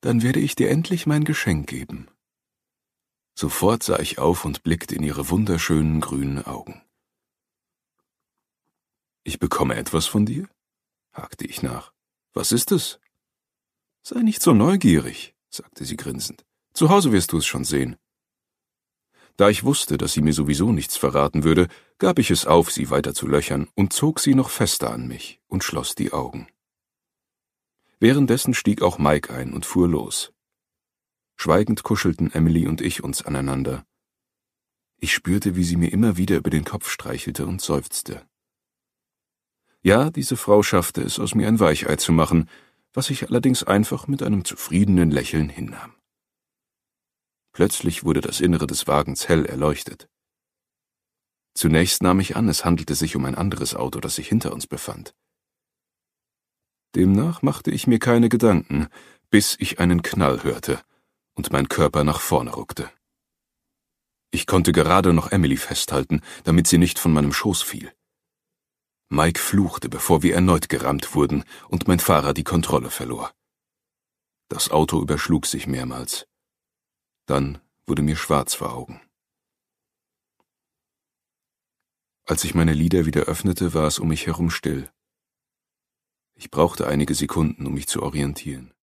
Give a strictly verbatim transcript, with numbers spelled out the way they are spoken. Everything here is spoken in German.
dann werde ich dir endlich mein Geschenk geben.« Sofort sah ich auf und blickte in ihre wunderschönen grünen Augen. »Ich bekomme etwas von dir?« hakte ich nach. »Was ist es?« »Sei nicht so neugierig«, sagte sie grinsend. »Zu Hause wirst du es schon sehen.« Da ich wusste, dass sie mir sowieso nichts verraten würde, gab ich es auf, sie weiter zu löchern, und zog sie noch fester an mich und schloss die Augen. Währenddessen stieg auch Mike ein und fuhr los. Schweigend kuschelten Emily und ich uns aneinander. Ich spürte, wie sie mir immer wieder über den Kopf streichelte und seufzte. Ja, diese Frau schaffte es, aus mir ein Weichei zu machen, was ich allerdings einfach mit einem zufriedenen Lächeln hinnahm. Plötzlich wurde das Innere des Wagens hell erleuchtet. Zunächst nahm ich an, es handelte sich um ein anderes Auto, das sich hinter uns befand. Demnach machte ich mir keine Gedanken, bis ich einen Knall hörte und mein Körper nach vorne ruckte. Ich konnte gerade noch Emily festhalten, damit sie nicht von meinem Schoß fiel. Mike fluchte, bevor wir erneut gerammt wurden und mein Fahrer die Kontrolle verlor. Das Auto überschlug sich mehrmals. Dann wurde mir schwarz vor Augen. Als ich meine Lider wieder öffnete, war es um mich herum still. Ich brauchte einige Sekunden, um mich zu orientieren.